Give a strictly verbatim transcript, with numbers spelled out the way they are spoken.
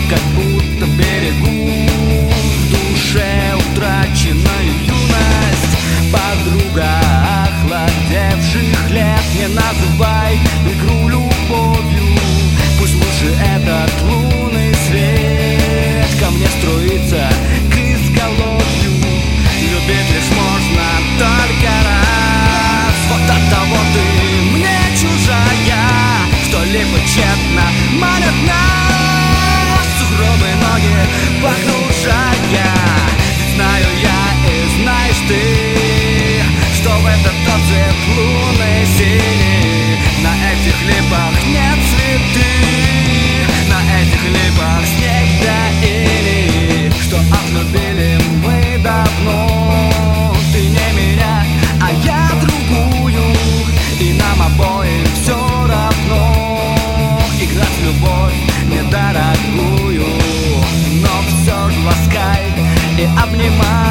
как будто берегу в душе утраченную юность. Подруга охладевших лет, не называй игру любовью. Пусть лучше этот лунный свет ко мне струится к изголовью. Любить лишь можно только раз. Вот от того ты мне чужая, что-либо тщетно манят нас сугробы ноги погружая. Ведь знаю я и знаешь ты, что в этот отзыв луны синий. На этих липах нет цветы, на этих липах снег да иней. Что отлюбили мы давно, ты не меня, а я другую. И нам обоим все равно играть в любовь недорогую. Но все же ласкай и обнимай.